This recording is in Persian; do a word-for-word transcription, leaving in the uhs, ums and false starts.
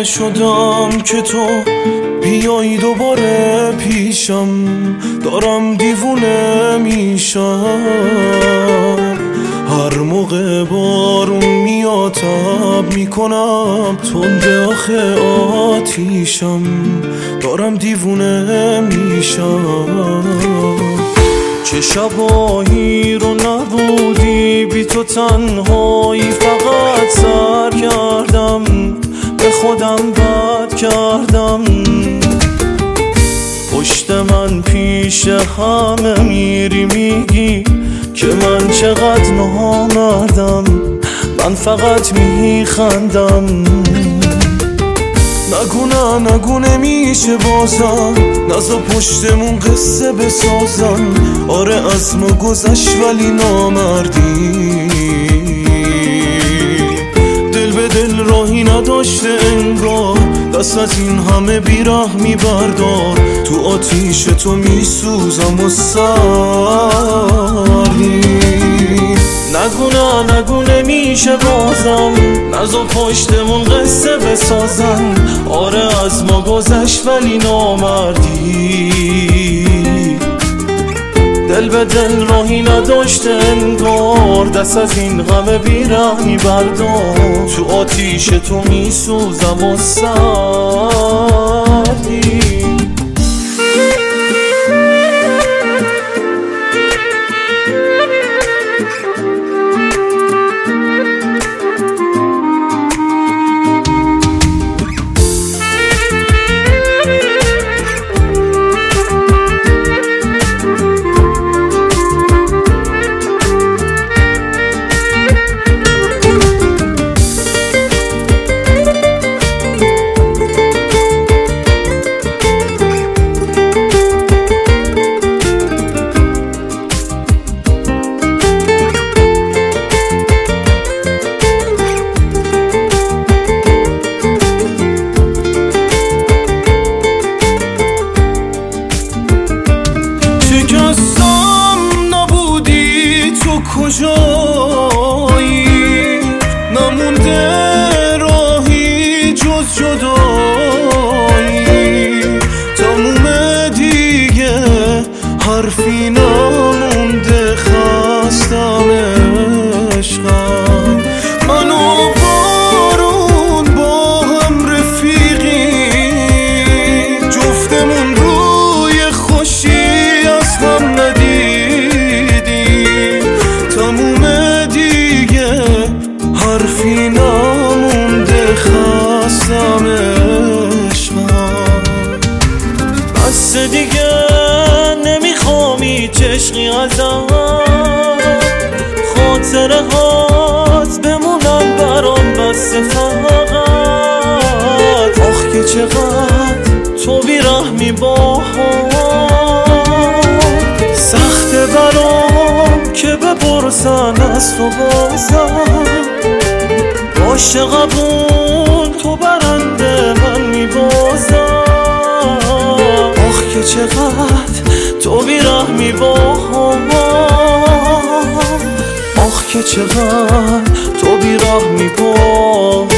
دیوونه شدم که تو بیایی دوباره پیشم، دارم دیوونه میشم. هر موقع بارون میاد تب میکنم، تنده آخه آتیشم، دارم دیوونه میشم. چه شبایی رو نبودی بی تو تنهایی، فقط سر کردم به خودم بد کردم. پشت من پیش همه میری میگی که من چقدر نامردم، من فقط میخندم. نگو نه نگو نمیشه بازم، نزا پشتمون قصه بسازم. آره از ما گذشت ولی نامردی، دل به دل راهی نداشته انگار. دست از این همه بیرحمی بردار، تو آتیش تو میسوزم و سردی. نگو نه نگو نمیشه بازم، نزا پشتمون قصه بسازن. آره از ما گذشت ولی نامردی، دل به دل راهی نداشته انگار. دست از این غم بیرحمی بردار، تو آتیش تو میسوزم و سردی. کجایی نمونده راهی جز جدایی، تموم دیگه حرفی نمونده، خستم عشقم. من و بارون با هم رفیقی، جفتمون روی خوشی از هم ندیدیم. تموم دیگه حرفی نمونده، خستم عشقم. بس دیگه نمیخوام هیچ عشقی ازم، خاطره هات بمونن برام بس فقط. آخ که چقدر تو بیرحمی با هم، سخته برام که بپرسن از تو بازم. باشه قبول تو برنده من میبازم. آخ که چقدر تو بیرحمی با هم، آخ که چقدر تو بیرحمی با هم.